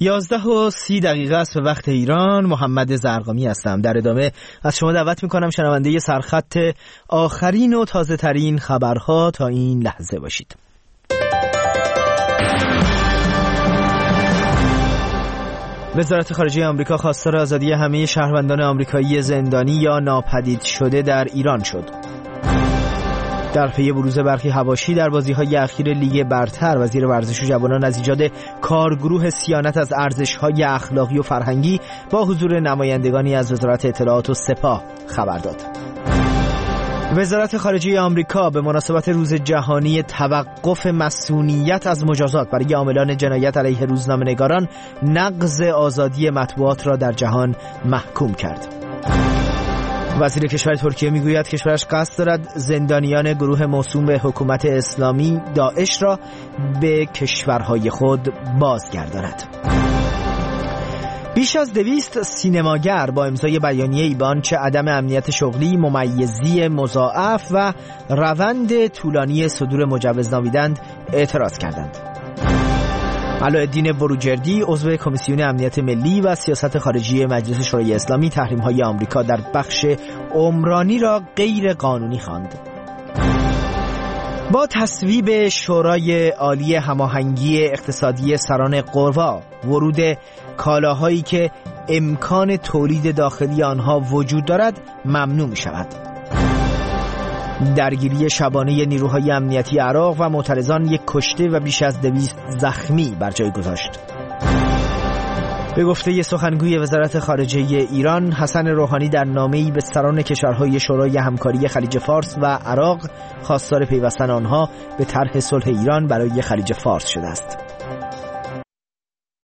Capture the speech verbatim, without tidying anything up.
یازده و سی دقیقه است به وقت ایران. محمد زرقامی هستم. در ادامه از شما دعوت میکنم شنونده سرخط آخرین و تازه ترین خبرها تا این لحظه باشید. وزارت خارجه آمریکا خواستار آزادی همه شهروندان آمریکایی زندانی یا ناپدید شده در ایران شد. در پی بروز برخی حواشی در بازی‌های اخیر لیگ برتر، وزیر ورزش و جوانان از ایجاد کارگروه صیانت از ارزش‌های اخلاقی و فرهنگی با حضور نمایندگانی از وزارت اطلاعات و سپاه خبر داد. وزارت خارجه آمریکا به مناسبت روز جهانی توقف مسئولیت از مجازات برای عاملان جنایت علیه روزنامه‌نگاران نقض آزادی مطبوعات را در جهان محکوم کرد. وزیر کشور ترکیه میگوید کشورش قصد دارد زندانیان گروه موسوم به حکومت اسلامی داعش را به کشورهای خود بازگرداند. بیش از دویست سینماگر با امضای بیانیه ایبان چه عدم امنیت شغلی، ممیزی مضاعف و روند طولانی صدور مجوز نامیدند اعتراض کردند. علاءالدین بروجردی عضو کمیسیون امنیت ملی و سیاست خارجی مجلس شورای اسلامی تحریم‌های آمریکا در بخش عمرانی را غیر قانونی خواند. با تصویب شورای عالی هماهنگی اقتصادی سران قوا، ورود کالاهایی که امکان تولید داخلی آنها وجود دارد ممنوع می شود. درگیری شبانه نیروهای امنیتی عراق و معترضان یک کشته و بیش از دویست زخمی بر جای گذاشت. به گفته سخنگوی وزارت خارجه ایران حسن روحانی در نامه‌ای به سران کشورهای شورای همکاری خلیج فارس و عراق خواستار پیوستن آنها به طرح صلح ایران برای خلیج فارس شده است.